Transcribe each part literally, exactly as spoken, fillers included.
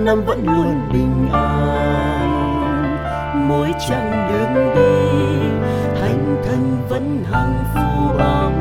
lăm năm vẫn luôn bình an. Mỗi chặng đường đi thánh thần vẫn hằng phù bóng,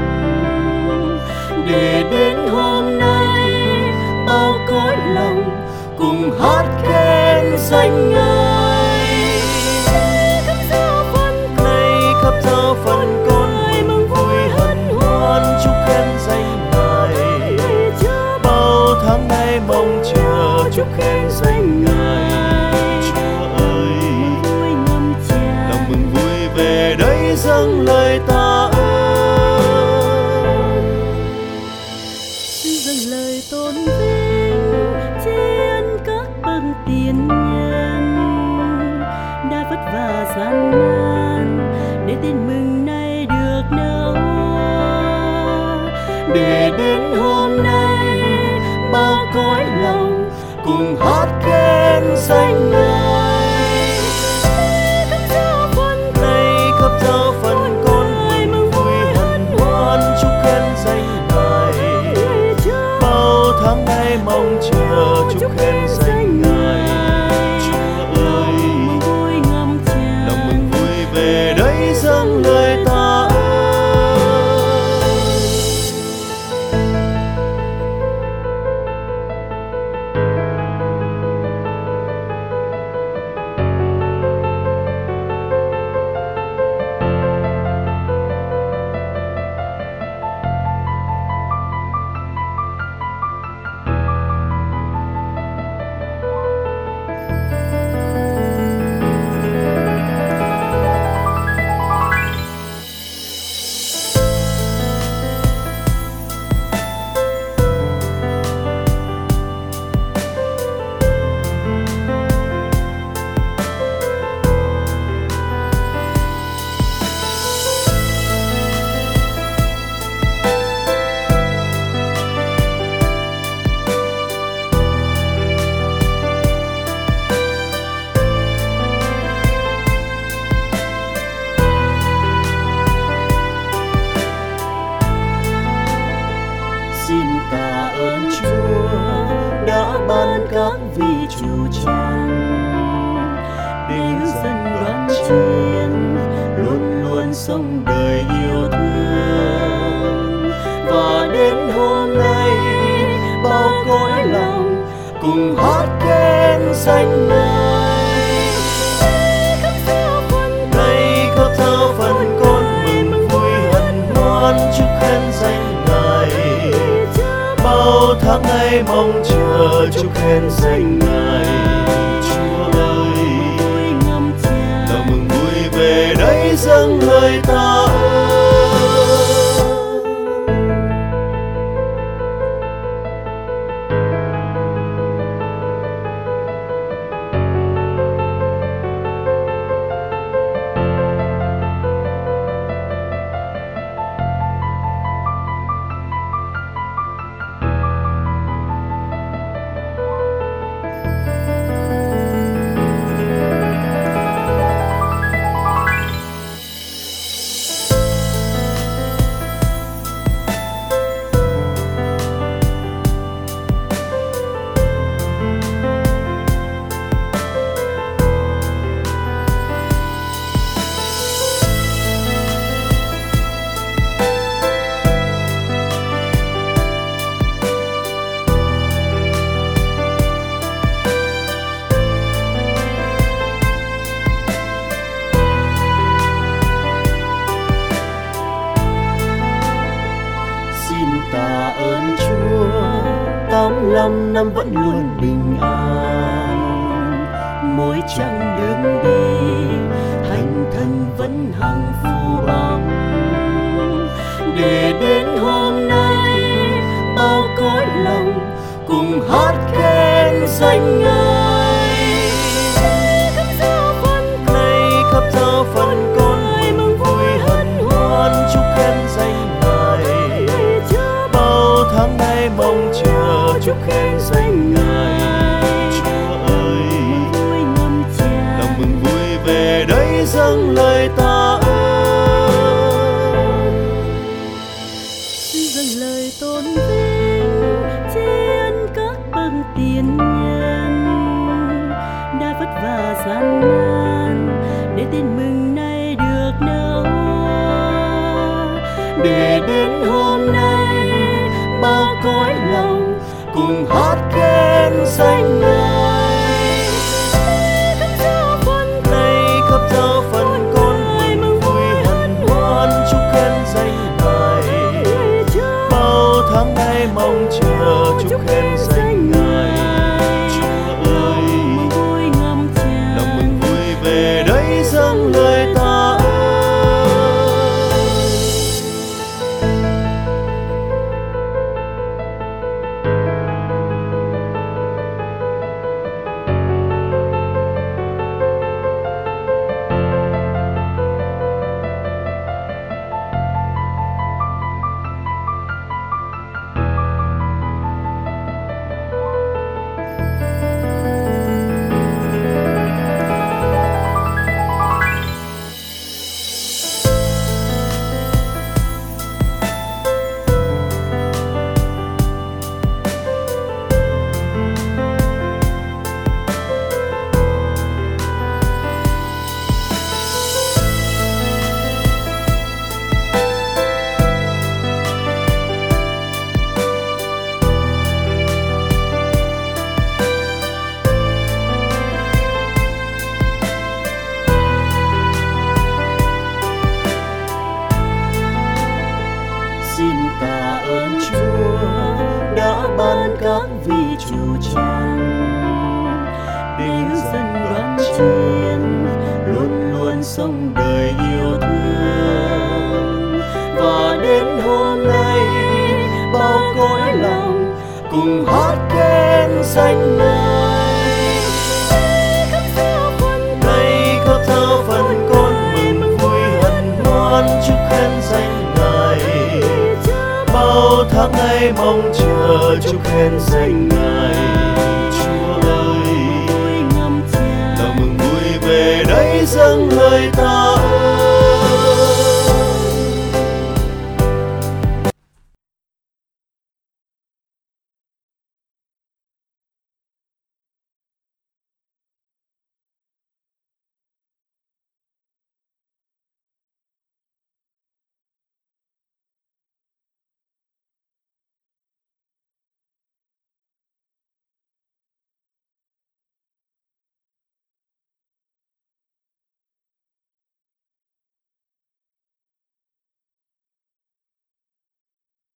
để đến hôm nay bao cõi lòng cùng hát khen danh Ngài. Khắp giáo phận này khắp giáo phận con mừng vui hân hoan chúc khen danh Ngài. Bao tháng nay mong chờ chúc khen danh Ngài. Chúa ơi, lòng mừng vui về đây dâng lời tạ ơn, dâng lời tôn vinh tri ân các bậc tiền nhân đã vất vả gian nan để tin mừng này được nở hoa. để đến hôm nay bao cõi lòng cùng hát khen danh Ngài. Khắp giáo phận Nay khắp giáo phận con mừng vui hân hoan chúc khen danh Ngài. Bao tháng nay mong chờ chúc khen danh Ngài. Chúa ơi, lòng mừng vui về đây dâng lời tạ ơn. Xin tạ ơn Chúa đã ban các vị chủ tràng để hướng dẫn đoàn chiên luôn luôn sống đời yêu thương. Và đến hôm nay bao cõi lòng cùng hát khen danh Ngài. khắp giáo phận Nay khắp giáo phận con mừng vui hân hoan chúc khen danh Ngài. Bao tháng nay mong chờ chúc khen danh Ngài. Chúa ơi, lòng mừng vui về đây dâng lời tạ ơn. Tạ ơn Chúa tám lăm năm vẫn luôn bình an. Mỗi chặng đường đi thánh thần vẫn hằng phù bóng, để đến hôm nay bao cõi lòng cùng hát khen danh Ngài. khắp giáo phận Nay khắp giáo phận con mừng vui hân hoan chúc khen danh Ngài. Bao tháng nay mong chờ chúc khen danh Ngài. Chúa ơi, lòng mừng vui về đây dâng lời tạ ơn, dâng lời tôn vinh tri ân các bậc tiền nhân để đến hôm nay bao cõi lòng cùng hát khen danh Ngài. Nay khắp giáo phận con mừng vui hân hoan chúc khen danh Ngài. Bao tháng ngày mong chờ chúc khen danh Ngài. Chúa ơi, lòng mừng vui về đây dâng lời ta ơn. Xin tạ ơn Chúa đã ban các vị chủ tràng để dân đoàn chiến luôn luôn sống đời yêu thương. Và đến hôm nay bao cõi lòng cùng hát khen danh Ngài. Nay khắp giáo phận con mừng vui hân hoan chúc khen danh Ngài. Bao tháng ngày mong chờ chúc khen danh Ngài. Chúa ơi, lòng mừng vui về đây dâng lời ta